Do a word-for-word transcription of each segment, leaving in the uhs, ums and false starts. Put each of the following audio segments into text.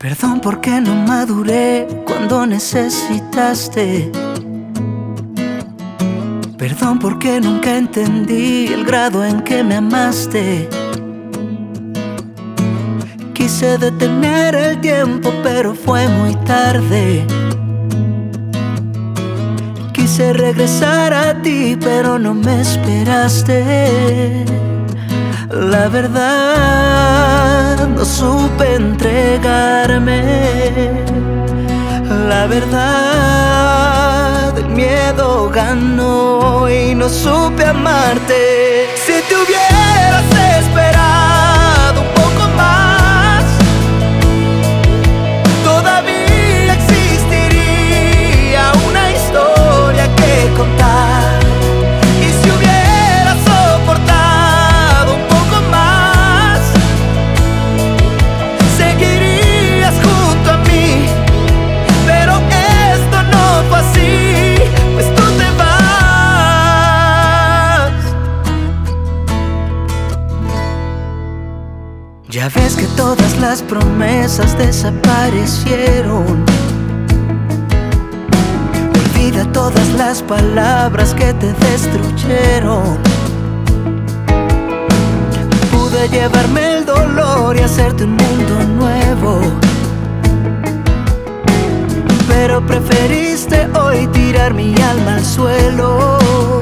Perdón porque no maduré cuando necesitaste. Perdón porque nunca entendí el grado en que me amaste. Quise detener el tiempo, pero fue muy tarde. Quise regresar a ti, pero no me esperaste. La verdad, no supe entregarme. La verdad, el miedo ganó y no supe amarte. Si te hubieras esperado un poco más, todavía existiría una historia que contar. Y si hubieras soportado un poco más, seguirías junto a mí. Pero esto no fue así, pues tú te vas. Ya ves que todas las promesas desaparecieron. Olvida todas las palabras que te destruyeron. Pude llevarme el dolor y hacerte un mundo nuevo, pero preferiste hoy tirar mi alma al suelo.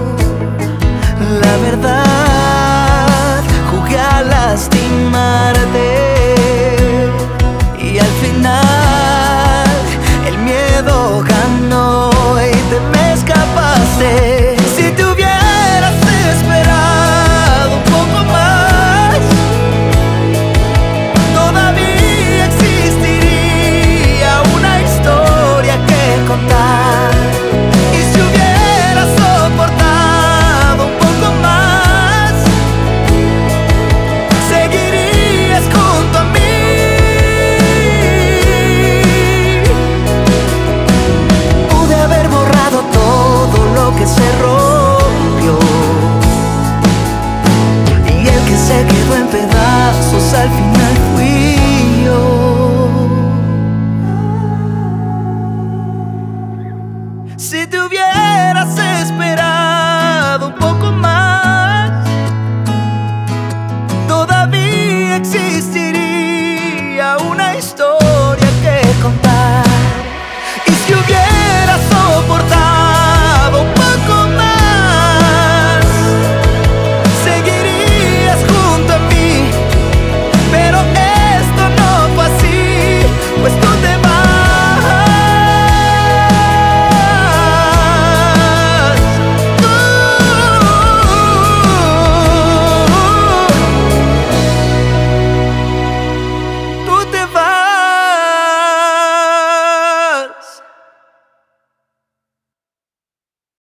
La verdad, jugué a lastimarte y al final el miedo ganó y te me escapaste. Si te hubieras esperado un poco más, todavía existiría una historia que contar. Y si hubieras soportado un poco más, seguirías junto a mí. Pude haber borrado todo lo que se rompió, y el que se quedó en pedazos al final